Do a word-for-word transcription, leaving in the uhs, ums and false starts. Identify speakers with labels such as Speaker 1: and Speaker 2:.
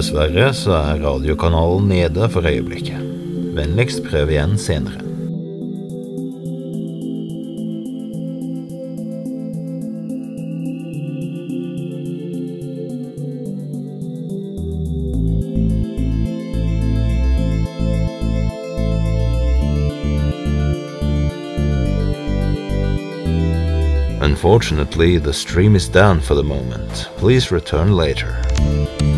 Speaker 1: Dessverre så er radiokanalen nede for øyeblikket. Vennligst prøv igjen senere. Unfortunately, the stream is down for the moment. Please return later.